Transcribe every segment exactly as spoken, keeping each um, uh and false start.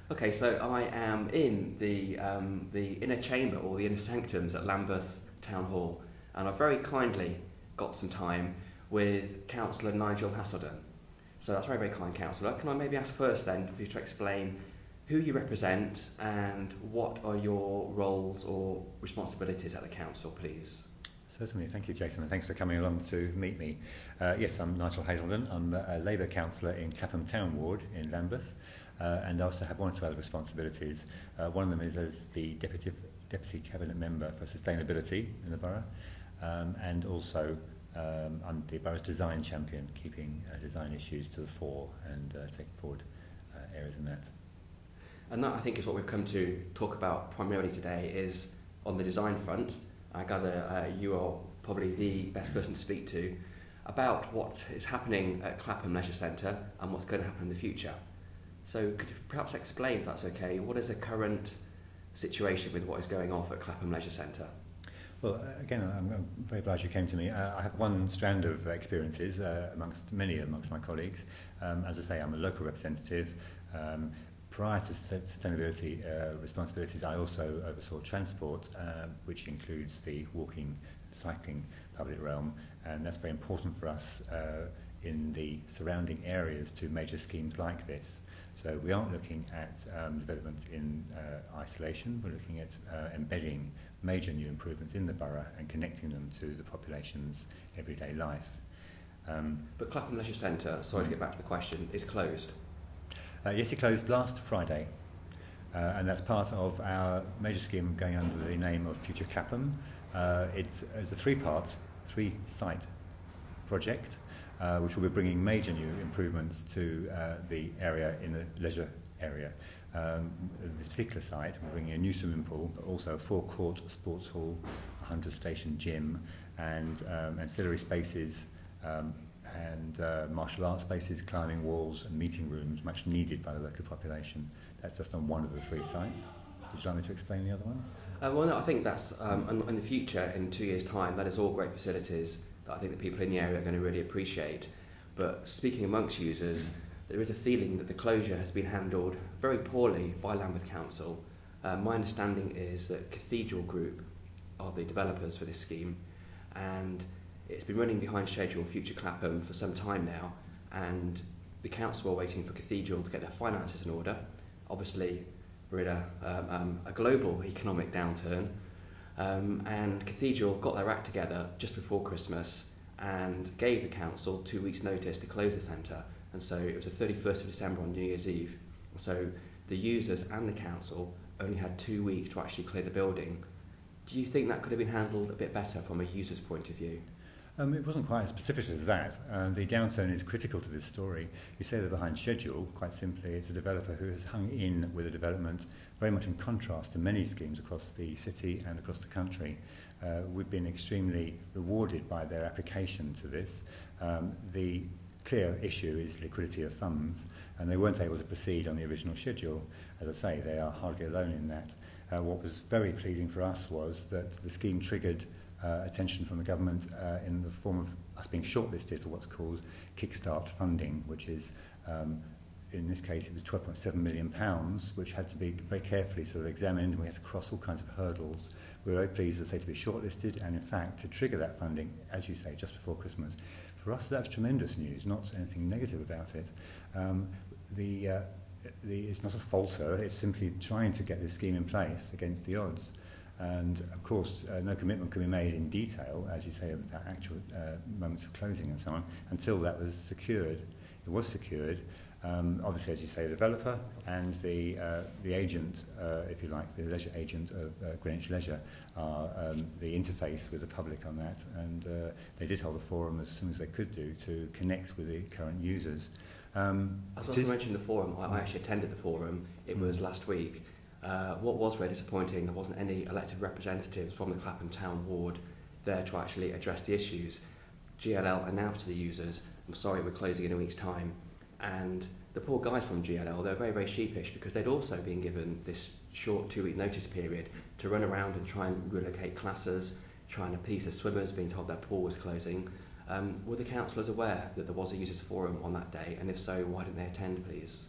Okay, so I am in the um, the inner chamber or the inner sanctums at Lambeth Town Hall, and I've very kindly got some time with Councillor Nigel Haselden. So that's very, very kind, Councillor. Can I maybe ask first then for you to explain who you represent and what are your roles or responsibilities at the council, please? Certainly, thank you, Jason, and thanks for coming along to meet me. Uh, yes, I'm Nigel Haselden. I'm a Labour councillor in Clapham Town Ward in Lambeth, uh, and I also have one or two other responsibilities. Uh, one of them is as the Deputy, Deputy Cabinet Member for Sustainability in the borough, um, and also um, I'm the borough's design champion, keeping uh, design issues to the fore and uh, taking forward uh, areas in that. And that, I think, is what we've come to talk about primarily today, is on the design front. I gather uh, you are probably the best person to speak to about what is happening at Clapham Leisure Centre and what's going to happen in the future. So could you perhaps explain, if that's okay, what is the current situation with what is going on at Clapham Leisure Centre? Well, uh, again, I'm, I'm very glad you came to me. Uh, I have one strand of experiences uh, amongst many amongst my colleagues. Um, as I say, I'm a local representative. Um, Prior to sustainability uh, responsibilities, I also oversaw transport, uh, which includes the walking, cycling public realm, and that's very important for us uh, in the surrounding areas to major schemes like this. So we aren't looking at um, development in uh, isolation, we're looking at uh, embedding major new improvements in the borough and connecting them to the population's everyday life. Um, but Clapham Leisure Centre, sorry to get back to the question, is closed. Uh, yes, it closed last Friday, uh, and that's part of our major scheme going under the name of Future Clapham. Uh, it's, it's a three-part, three-site project, uh, which will be bringing major new improvements to uh, the area in the leisure area. Um, this particular site, we're bringing a new swimming pool, but also a four-court sports hall, a hundred-station gym, and um, ancillary spaces, um, and uh, martial arts spaces, climbing walls and meeting rooms much needed by the local population. That's just on one of the three sites. Would you like me to explain the other ones? Uh, well, no, I think that's, um, in, in the future, in two years' time, that is all great facilities that I think the people in the area are going to really appreciate. But speaking amongst users, there is a feeling that the closure has been handled very poorly by Lambeth Council. Uh, my understanding is that Cathedral Group are the developers for this scheme, and it's been running behind schedule, Future Clapham, for some time now, and the council are waiting for Cathedral to get their finances in order. Obviously, we're in a, um, um, a global economic downturn, um, and Cathedral got their act together just before Christmas and gave the council two weeks' notice to close the centre, and so it was the thirty-first of December on New Year's Eve. So the users and the council only had two weeks to actually clear the building. Do you think that could have been handled a bit better from a user's point of view? Um, it wasn't quite as specific as that. Uh, the downturn is critical to this story. You say they're behind schedule. Quite simply, it's a developer who has hung in with a development very much in contrast to many schemes across the city and across the country. Uh, we've been extremely rewarded by their application to this. Um, the clear issue is liquidity of funds, and they weren't able to proceed on the original schedule. As I say, they are hardly alone in that. Uh, what was very pleasing for us was that the scheme triggered Uh, attention from the government uh, in the form of us being shortlisted for what's called Kickstart funding, which is, um, in this case, it was twelve point seven million pounds, which had to be very carefully sort of examined, and we had to cross all kinds of hurdles. We were very pleased, as I say, to be shortlisted, and in fact, to trigger that funding, as you say, just before Christmas. For us, that's tremendous news, not anything negative about it. Um, the, uh, the, it's not a falter, it's simply trying to get this scheme in place against the odds. And of course, uh, no commitment can be made in detail, as you say, about actual uh, moments of closing and so on, until that was secured. It was secured. Um, obviously, as you say, the developer and the uh, the agent, uh, if you like, the leisure agent of uh, Greenwich Leisure, are um, the interface with the public on that. And uh, they did hold a forum as soon as they could do to connect with the current users. Um, as I mentioned the forum, I, I actually attended the forum. It was last week. Uh, what was very disappointing, there wasn't any elected representatives from the Clapham Town Ward there to actually address the issues. G L L announced to the users, I'm sorry, we're closing in a week's time. And the poor guys from G L L, they're very, very sheepish because they'd also been given this short two-week notice period to run around and try and relocate classes, try and appease the swimmers, being told their pool was closing. Um, were the councillors aware that there was a users forum on that day? And if so, why didn't they attend, please?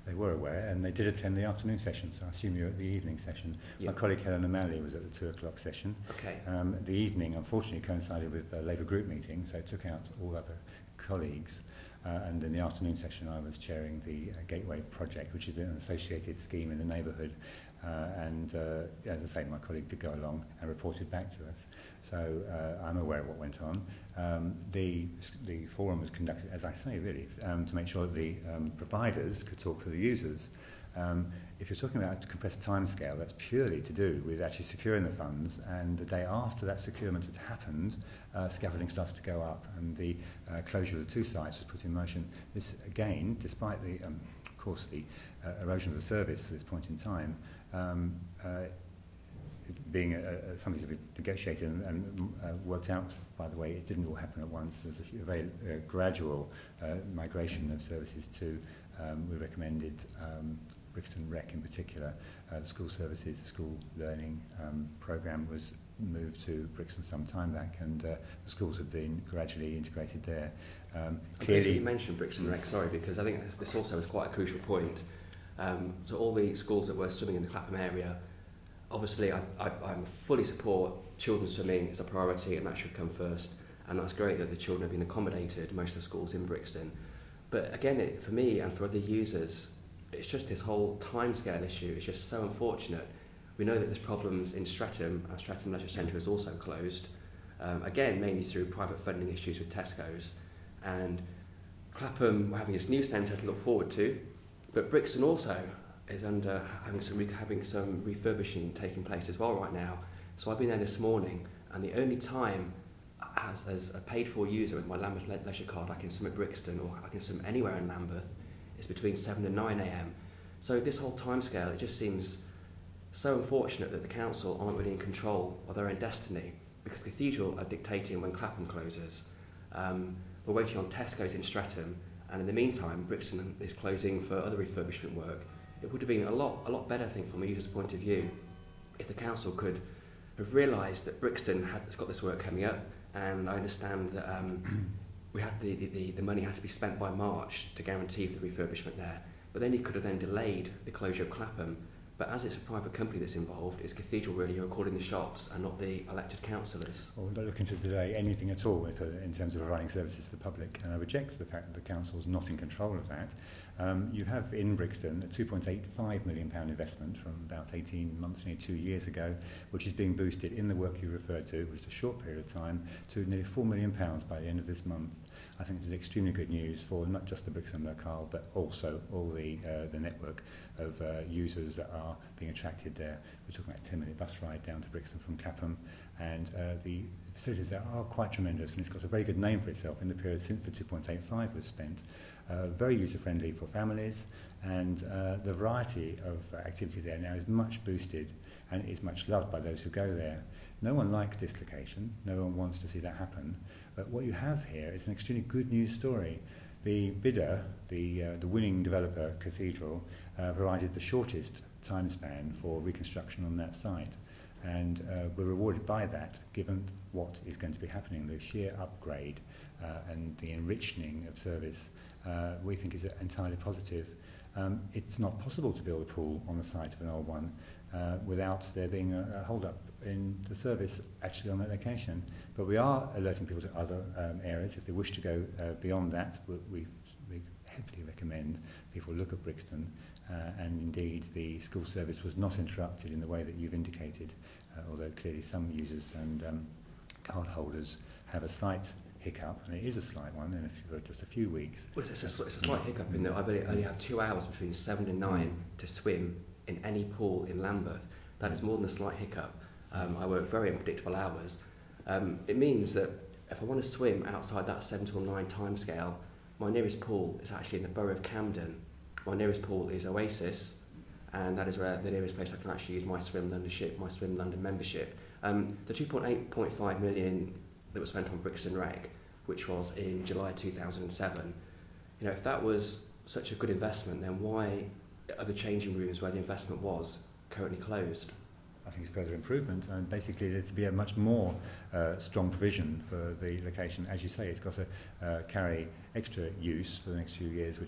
they were aware, and they did attend the afternoon session, so I assume you're at the evening session. Yeah. My colleague Helen O'Malley was at the two o'clock session. Okay. Um, the evening, unfortunately, coincided with the Labour group meeting, so it took out all other colleagues. Uh, and in the afternoon session, I was chairing the uh, Gateway project, which is an associated scheme in the neighbourhood. Uh, and uh, as I say, my colleague did go along and reported back to us. So uh, I'm aware of what went on. Um, the, the forum was conducted, as I say, really, um, to make sure that the um, providers could talk to the users. Um, if you're talking about a compressed timescale, that's purely to do with actually securing the funds, and the day after that securement had happened, uh, scaffolding starts to go up, and the uh, closure of the two sites was put in motion. This, again, despite the, um, of course, the uh, erosion of the service at this point in time, um, uh, being a, a, something to be negotiated and, and uh, worked out, by the way, it didn't all happen at once. There's a, a very uh, gradual uh, migration of services to, um, we recommended um, Brixton Rec in particular, uh, the school services, the school learning um, programme was moved to Brixton some time back, and uh, the schools have been gradually integrated there. Um, clearly, okay, so you mentioned Brixton Rec, sorry, because I think this, this also is quite a crucial point. Um, so all the schools that were swimming in the Clapham area, obviously I, I I'm fully support children's swimming as a priority, and that should come first, and that's great that the children have been accommodated, most of the schools in Brixton. But again, it, for me and for other users, it's just this whole timescale issue. It's just so unfortunate. We know that there's problems in Streatham, and Streatham Leisure Centre is also closed, um, again mainly through private funding issues with Tesco's, and Clapham we're having this new centre to look forward to, but Brixton also is under having some re having some refurbishing taking place as well right now. So I've been there this morning, and the only time as, as a paid for user with my Lambeth Le Leisure card I can swim at Brixton, or I can swim anywhere in Lambeth, is between seven and nine A M So this whole timescale, it just seems so unfortunate that the council aren't really in control of their own destiny, because Cathedral are dictating when Clapham closes. Um, we're waiting on Tesco's in Streatham, and in the meantime Brixton is closing for other refurbishment work. It would have been a lot, a lot better, I think, from a user's point of view, if the council could have realised that Brixton has got this work coming up, and I understand that um, we had the, the, the money had to be spent by March to guarantee for the refurbishment there, but then he could have then delayed the closure of Clapham. But as it's a private company that's involved, it's Cathedral really who are calling the shots and not the elected councillors. Well, we're not looking to delay anything at all if, uh, in terms of providing services to the public, and I reject the fact that the council is not in control of that. Um, you have in Brixton a two point eight five million pound investment from about eighteen months, nearly two years ago, which is being boosted in the work you referred to, which is a short period of time, to nearly four million pounds by the end of this month. I think this is extremely good news for not just the Brixton locale, but also all the, uh, the network of uh, users that are being attracted there. We're talking about a ten minute bus ride down to Brixton from Clapham, and uh, the facilities there are quite tremendous, and it's got a very good name for itself in the period since the two point eight five was spent. Uh, very user-friendly for families, and uh, the variety of activity there now is much boosted, and is much loved by those who go there. No one likes dislocation, no one wants to see that happen, but what you have here is an extremely good news story. The bidder, the, uh, the winning developer, Cathedral, uh, provided the shortest time span for reconstruction on that site, and uh, we're rewarded by that, given what is going to be happening, the sheer upgrade uh, and the enriching of service. Uh, we think is entirely positive. Um, it's not possible to build a pool on the site of an old one uh, without there being a, a hold-up in the service actually on that location. But we are alerting people to other um, areas. If they wish to go uh, beyond that, we, we heavily recommend people look at Brixton. Uh, and indeed, the school service was not interrupted in the way that you've indicated, uh, although clearly some users and um, card holders have a slight hiccup, and it is a slight one, and for just a few weeks. Well, it's, a, it's a slight hiccup in that I only, only have two hours between seven and nine to swim in any pool in Lambeth. That is more than a slight hiccup. Um, I work very unpredictable hours. Um, it means that if I want to swim outside that seven till nine time scale, my nearest pool is actually in the borough of Camden. My nearest pool is Oasis, and that is where the nearest place I can actually use my Swim London ship, my Swim London membership. Um, the two point eight point five million that was spent on Brixton Rec, which was in July two thousand seven, you know, if that was such a good investment, then why are the changing rooms where the investment was currently closed? I think it's further improvement, and basically there's to be a much more uh, strong provision for the location. As you say, it's got to uh, carry extra use for the next few years, which is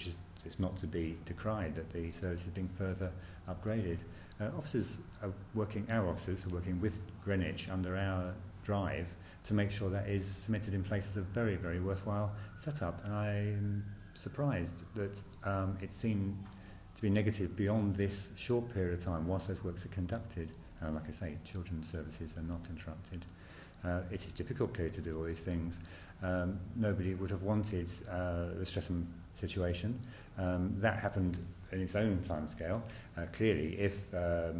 it's not to be decried that the service is being further upgraded. Uh, officers are working, our officers are working with Greenwich under our drive to make sure that is cemented in place as a very, very worthwhile setup. And I'm surprised that um, it's seen to be negative beyond this short period of time whilst those works are conducted. Uh, like I say, children's services are not interrupted. Uh, it is difficult, clearly, to do all these things. Um, nobody would have wanted uh, the Streatham situation. Um, that happened in its own timescale. Uh, clearly, if um,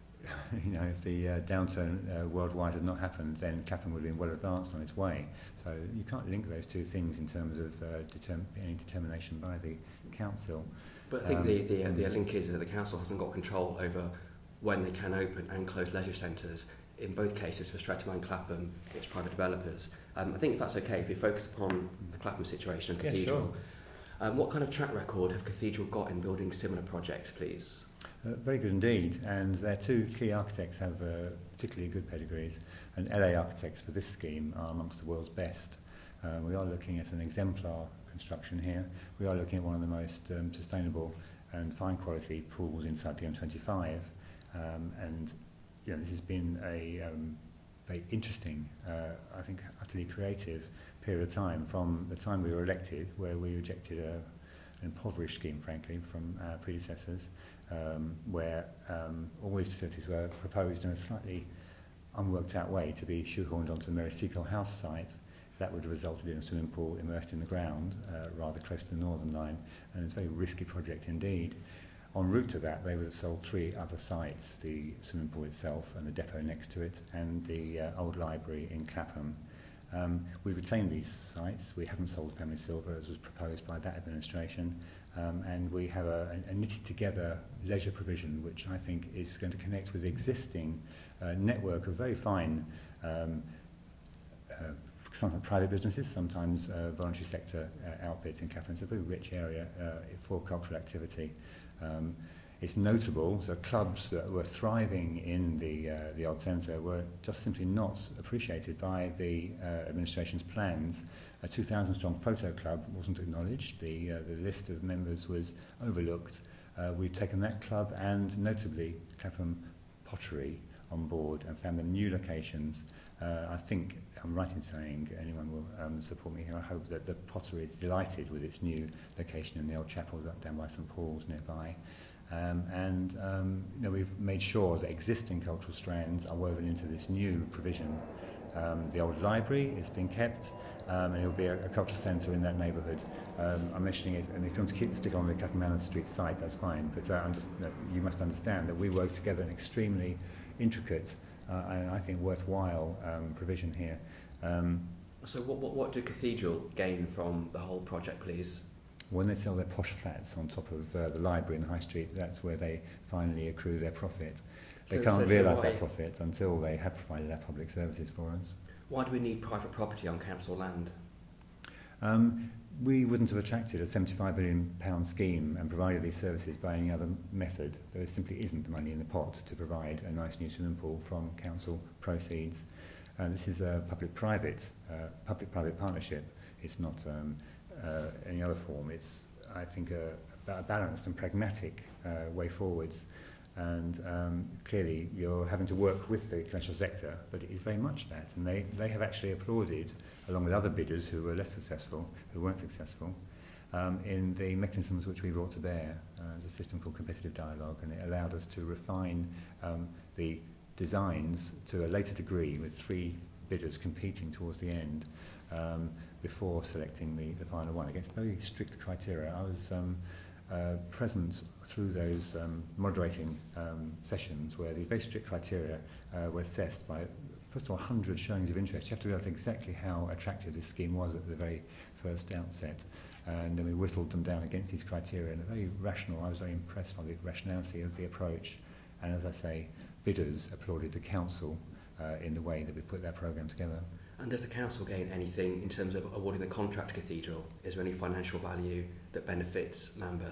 you know, if the uh, downturn uh, worldwide had not happened, then Clapham would have been well advanced on its way. So you can't link those two things in terms of uh, determ any determination by the council. But I think um, the, the, uh, the link is that the council hasn't got control over when they can open and close leisure centres. In both cases, for Streatham and Clapham, it's private developers. Um, I think if that's okay, if we focus upon the Clapham situation and Cathedral, yeah, sure. um, what kind of track record have Cathedral got in building similar projects, please? Uh, very good indeed, and their two key architects have uh, particularly good pedigrees, and L A architects for this scheme are amongst the world's best. Uh, we are looking at an exemplar construction here. We are looking at one of the most um, sustainable and fine quality pools inside the M twenty-five, um, and you know, this has been a um, very interesting, uh, I think utterly creative period of time from the time we were elected, where we rejected a, an impoverished scheme, frankly, from our predecessors, um, where um, all these facilities were proposed in a slightly unworked out way to be shoehorned onto the Mary Seacole House site. That would have resulted in a swimming pool immersed in the ground, uh, rather close to the northern line, and it's a very risky project indeed. En route to that, they would have sold three other sites, the swimming pool itself and the depot next to it, and the uh, old library in Clapham. Um, we've retained these sites. We haven't sold Family Silver, as was proposed by that administration, um, and we have a, a knitted together leisure provision, which I think is going to connect with the existing uh, network of very fine um, uh, sometimes private businesses, sometimes uh, voluntary sector uh, outfits in Clapham. It's a very rich area uh, for cultural activity. Um, it's notable that clubs that were thriving in the, uh, the old centre were just simply not appreciated by the uh, administration's plans. A two thousand strong photo club wasn't acknowledged. The, uh, the list of members was overlooked. Uh, we've taken that club and notably Clapham Pottery on board and found them new locations. Uh, I think I'm right in saying anyone will um, support me here. I hope that the Pottery is delighted with its new location in the old chapel down by St Paul's nearby. Um, and um, you know, we've made sure that existing cultural strands are woven into this new provision. Um, the old library is being kept, um, and it will be a, a cultural centre in that neighbourhood. Um, I'm mentioning it, and if you want to keep stick on the Clapham Manor Street site, that's fine. But uh, I'm just, you know, you must understand that we work together an extremely intricate uh, and I think worthwhile um, provision here. Um, so what, what, what do Cathedral gain from the whole project, please? When they sell their posh flats on top of uh, the library in the High Street, that's where they finally accrue their profit. They so, can't so, realise so that profit until they have provided our public services for us. Why do we need private property on council land? Um, we wouldn't have attracted a seventy-five billion pound scheme and provided these services by any other method. There simply isn't money in the pot to provide a nice new swimming pool from council proceeds. Uh, this is a public-private uh, public-private partnership. It's not um, uh, any other form. It's, I think, a, a balanced and pragmatic uh, way forwards. And um, clearly, you're having to work with the commercial sector, but it is very much that. And they, they have actually applauded, along with other bidders who were less successful, who weren't successful, um, in the mechanisms which we brought to bear. Uh, there's a system called competitive dialogue, and it allowed us to refine um, the designs to a later degree, with three bidders competing towards the end um, before selecting the, the final one against very strict criteria. I was um, uh, present through those um, moderating um, sessions where the very strict criteria uh, were assessed by, first of all, one hundred showings of interest. You have to realise exactly how attractive this scheme was at the very first outset. And then we whittled them down against these criteria, and a very rational, I was very impressed by the rationality of the approach. And as I say, bidders applauded the council uh, in the way that we put that programme together. And does the council gain anything in terms of awarding the contract to Cathedral? Is there any financial value that benefits Lambeth?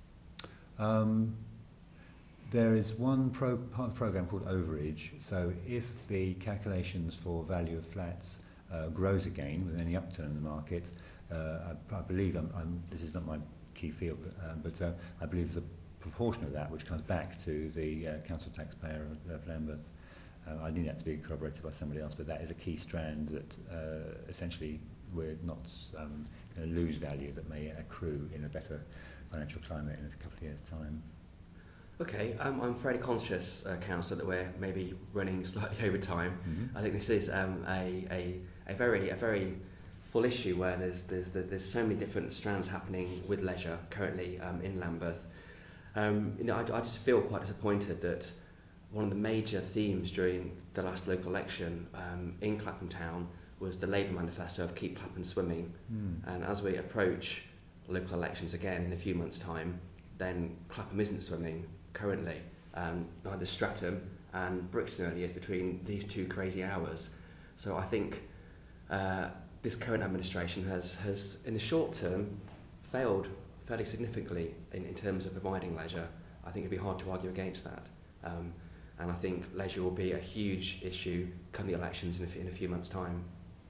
Um, there is one pro part of the programme called overage. So if the calculations for value of flats uh, grows again with any upturn in the market, uh, I, I believe, I'm, I'm, this is not my key field. Uh, but uh, I believe there's a proportion of that which comes back to the uh, council taxpayer of, of Lambeth. Uh, I need that to be corroborated by somebody else, but that is a key strand that uh, essentially we're not um, going to lose value that may accrue in a better financial climate in a couple of years' time. Okay, um, I'm fairly conscious, uh, Councillor, that we're maybe running slightly over time. Mm-hmm. I think this is um, a, a, a very a very full issue where there's there's there's so many different strands happening with leisure currently um, in Lambeth. Um, you know, I, I just feel quite disappointed that one of the major themes during the last local election um, in Clapham Town was the Labour manifesto of Keep Clapham Swimming. Mm. And as we approach local elections again in a few months' time, then Clapham isn't swimming currently. Um, neither Streatham and Brixton really is between these two crazy hours. So I think uh, this current administration has, has, in the short term, failed fairly significantly in, in terms of providing leisure. I think it'd be hard to argue against that. Um, and I think leisure will be a huge issue come the elections in a, in a few months' time.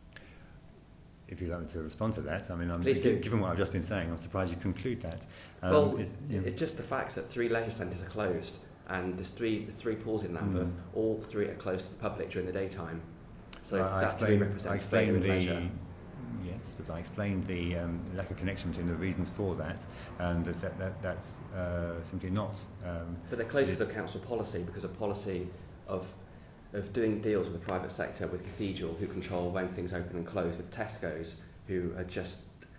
If you'd like me to respond to that, I mean, I'm, Please do. Given what I've just been saying, I'm surprised you conclude that. Um, well, it, you know, it's just the fact that three leisure centres are closed, and there's three there's three pools in Lambeth. Mm. All three are closed to the public during the daytime. So I that to me represents I explained the leisure. Yes, but I explained the um, lack of connection between the reasons for that, and that, that, that that's uh, simply not. Um, but they're closed because of council policy, because of policy of of doing deals with the private sector, with Cathedral, who control when things open and close, with Tesco's, who had just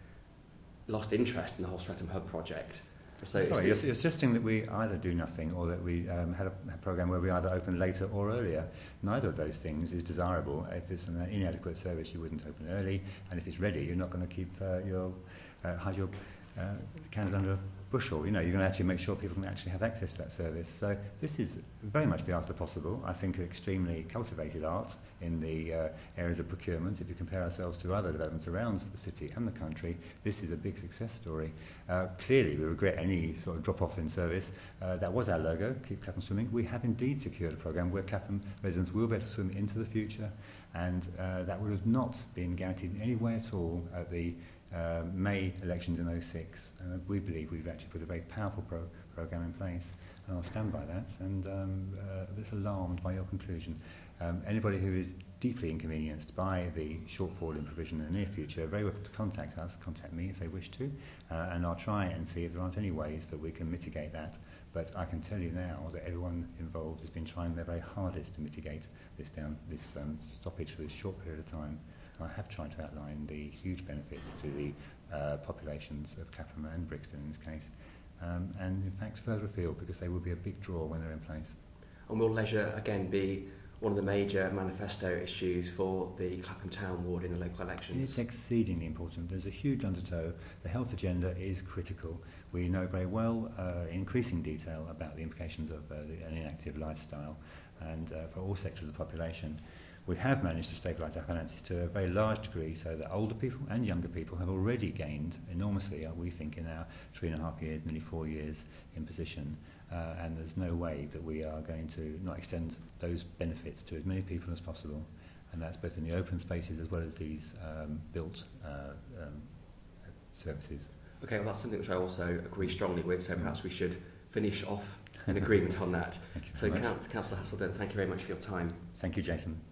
lost interest in the whole Streatham Hub project. So Sorry, it's, you're suggesting that we either do nothing or that we um, had a, a programme where we either open later or earlier. Neither of those things is desirable. If it's an inadequate service, you wouldn't open early, and if it's ready, you're not going to keep uh, your uh, hide your uh, candle under a bushel. You know, you're going to actually make sure people can actually have access to that service. So this is very much the art of the possible. I think an extremely cultivated art in the uh, areas of procurement. If you compare ourselves to other developments around the city and the country, this is a big success story. Uh, clearly, we regret any sort of drop-off in service. Uh, that was our logo, Keep Clapham Swimming. We have indeed secured a programme where Clapham residents will be able to swim into the future, and uh, that would have not been guaranteed in any way at all at the uh, May elections in oh six. Uh, we believe we've actually put a very powerful pro programme in place, and I'll stand by that, and um, uh, a bit alarmed by your conclusion. Um, anybody who is deeply inconvenienced by the shortfall in provision in the near future, are very welcome to contact us, contact me if they wish to, uh, and I'll try and see if there aren't any ways that we can mitigate that. But I can tell you now that everyone involved has been trying their very hardest to mitigate this down this um, stoppage for this short period of time. And I have tried to outline the huge benefits to the uh, populations of Clapham and Brixton in this case, um, and in fact further afield, because they will be a big draw when they're in place. And will leisure again be one of the major manifesto issues for the Clapham Town ward in the local elections? It's exceedingly important. There's a huge undertow. The health agenda is critical. We know very well, uh, in increasing detail, about the implications of uh, the, an inactive lifestyle, and uh, for all sectors of the population. We have managed to stabilise our finances to a very large degree, so that older people and younger people have already gained enormously, uh, we think, in our three and a half years, nearly four years in position. Uh, and there's no way that we are going to not extend those benefits to as many people as possible, and that's both in the open spaces as well as these um, built uh, um, services. Okay, well that's something which I also agree strongly with, so perhaps we should finish off an agreement on that. Thank you so very much. Councillor Haselden, thank you very much for your time. Thank you, Jason.